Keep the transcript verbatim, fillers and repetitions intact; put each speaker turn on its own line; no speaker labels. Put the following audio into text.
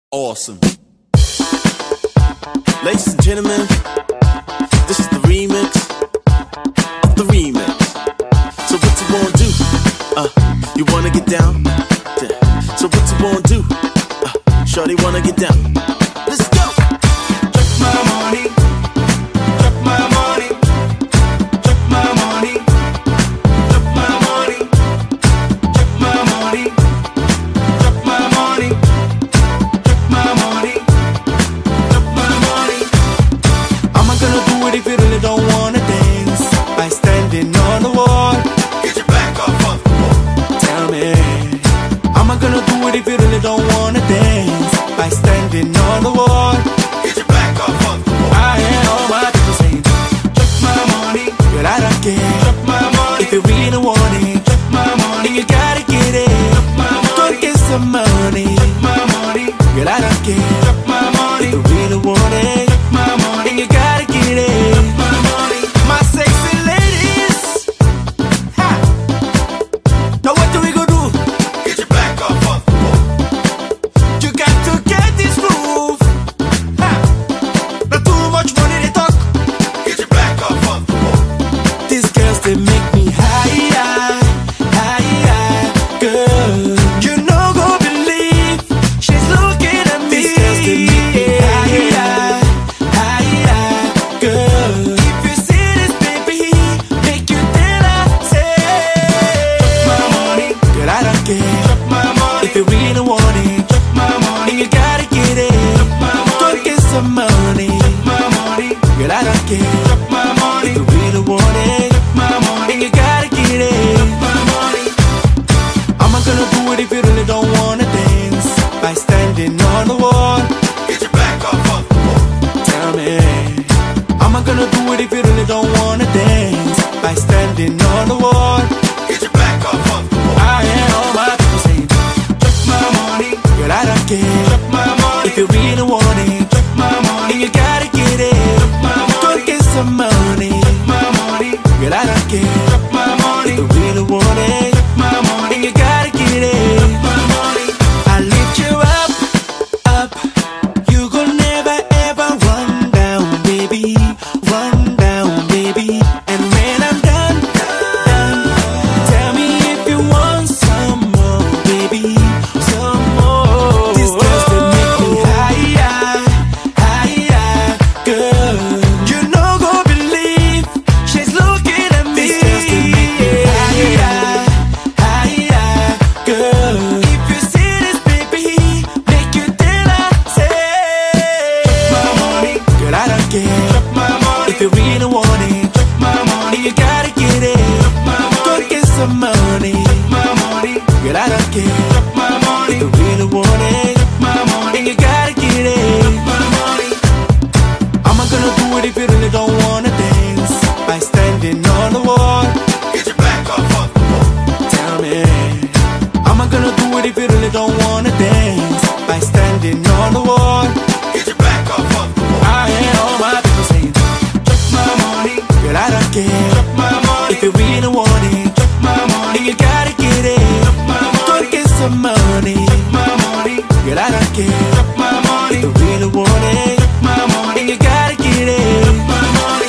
Awesome. Ladies and gentlemen, this is the remix of the remix. So what you wanna do? Uh, you wanna get down? Yeah. So what you wanna do? Uh, shorty wanna get down. Let's go.
Check my money, check my money, check my money, check my money, check my money, check my money, check my money, check my money. I'm gonna do it if you really don't wanna dance by standing on the wall. Get your back off of the wall. Tell me, I'm gonna do it if you really don't wanna dance by standing on the wall. Get your back off of the wall. I hear all my people saying, check my money, girl, I don't care. Check my money, if you really want it. Check my money, you gotta get it. Check my money, go get some money. Check my money, girl, I don't care. Check my money, if you really want it. Check my money, you gotta get it. Check my money, my sexy ladies. Ha! Now what do we go do? Get your back off of the wall. You got to get this groove. Ha! Not too much money they talk. Get your back off of the wall. These girls they make me high, high, girl. You know go believe she's looking at me. These girls they make me high, high, girl. If you see this baby, make you tell her say, check my money, girl I don't care. Check my money, if you really want it. Check my money, you gotta get it. Check my money, go get some money. Check my money, girl I don't care. Check my money, if you really want it. Check my money, you gotta get it. Check my money, I'm not gonna do it if you really don't wanna dance by standing on the wall. Get your back off of the wall. Tell me, I'm not gonna do it if you really don't wanna dance by standing on the wall. Get your back off of the wall. I hear all my people saying, check my money, girl I don't care. Check my money, if you really want it. Check my money, you gotta get it. Check my money, go get some money. Check my money, girl I don't care. Check my money, if you really want it. Check my money, you gotta get it. Check my money, I lift you up, up. You gon' never ever run down, baby. Run down, baby. And when I'm done, done, tell me if you want some more, baby. Some more. These girls they make me higher, higher, girl. You know go believe she's looking at me. These girls they make me higher, higher, girl. If you see this baby, make you tell her say, check my money, girl I don't care. Check my money, if you really want it. Check my money, you gotta get it. Check my money, go get some money. Check my money, girl I don't care. Check my money, if you really want it. Check my money, you gotta get it. Check my money, I'm not gonna do it if you really don't wanna dance by standing on the wall. Get your back off of the wall. Tell me, I'm not gonna do it if you really don't wanna dance by standing on the wall. Get your back off of the wall. I hear all my people saying, check my money, girl I don't care. Check my money, if you really want it. Check my money, you gotta get it. Check my money, go get some money. Check my money, girl I don't care. Check my money, if you really want it. Check my money, you gotta get it. Check my money.